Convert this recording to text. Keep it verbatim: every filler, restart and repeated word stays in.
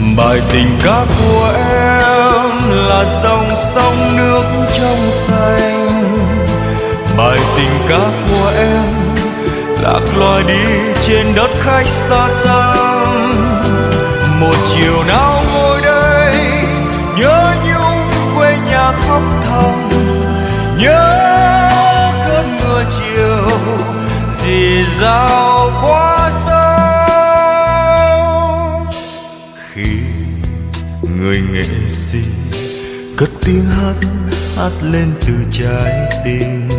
Bài tình ca của em là dòng sông nước trong xanh. Bài tình ca của em lạc loài đi trên đất khách xa xăm. Một chiều nào ngồi đây nhớ nhung quê nhà khóc thầm, nhớ cơn mưa chiều rì rào qua sông. Khi người nghệ sĩ cất tiếng hát hát lên từ trái tim,